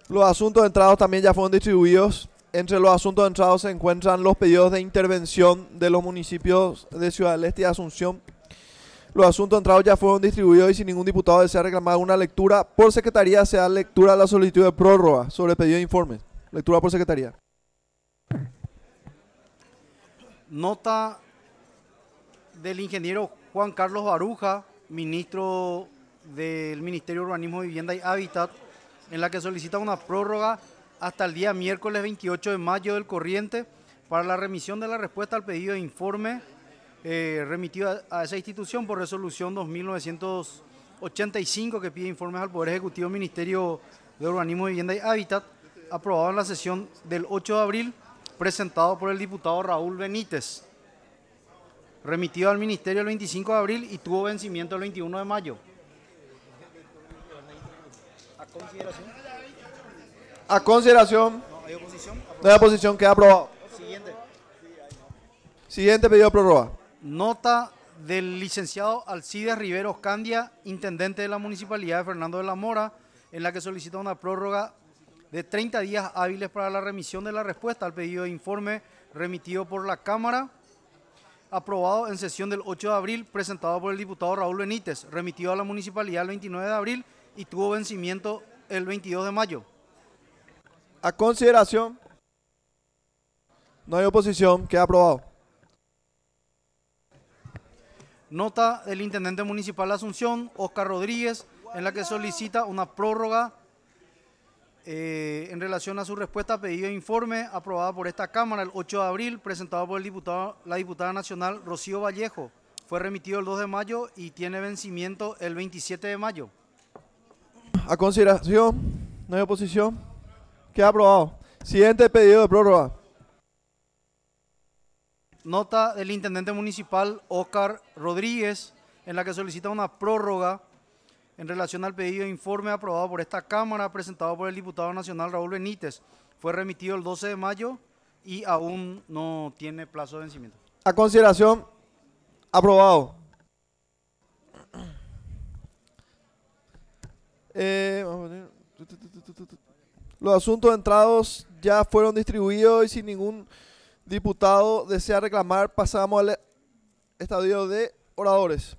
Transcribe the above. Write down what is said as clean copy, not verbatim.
Los asuntos entrados también ya fueron distribuidos. Entre los asuntos entrados se encuentran los pedidos de intervención de los municipios de Ciudad del Este y Asunción. Los asuntos entrados ya fueron distribuidos y si ningún diputado desea reclamar una lectura por secretaría, se da lectura a la solicitud de prórroga sobre el pedido de informe. Lectura por secretaría. Nota del ingeniero Juan Carlos Baruja, ministro del Ministerio de Urbanismo, Vivienda y Hábitat, en la que solicita una prórroga hasta el día miércoles 28 de mayo del corriente para la remisión de la respuesta al pedido de informe remitido a esa institución por resolución 2985 que pide informes al Poder Ejecutivo, Ministerio de Urbanismo, Vivienda y Hábitat, aprobado en la sesión del 8 de abril, presentado por el diputado Raúl Benítez, remitido al Ministerio el 25 de abril y tuvo vencimiento el 21 de mayo. A consideración. A consideración. No hay oposición. No hay oposición, queda aprobado. Siguiente. Siguiente pedido de prórroga. Nota del licenciado Alcides Riveros Candia, intendente de la Municipalidad de Fernando de la Mora, en la que solicita una prórroga de 30 días hábiles para la remisión de la respuesta al pedido de informe remitido por la Cámara, aprobado en sesión del 8 de abril, presentado por el diputado Raúl Benítez, remitido a la Municipalidad el 29 de abril y tuvo vencimiento el 22 de mayo. A consideración. No hay oposición, queda aprobado. Nota del intendente municipal de Asunción, Oscar Rodríguez, en la que solicita una prórroga en relación a su respuesta a pedido de informe aprobada por esta Cámara el 8 de abril, presentado por la diputada nacional Rocío Vallejo. Fue remitido el 2 de mayo y tiene vencimiento el 27 de mayo. A consideración. No hay oposición. Queda aprobado. Siguiente pedido de prórroga. Nota del intendente municipal Oscar Rodríguez, en la que solicita una prórroga en relación al pedido de informe aprobado por esta Cámara, presentado por el diputado nacional Raúl Benítez. Fue remitido el 12 de mayo y aún no tiene plazo de vencimiento. A consideración. Aprobado. Los asuntos entrados ya fueron distribuidos y si ningún diputado desea reclamar, pasamos al estadio de oradores.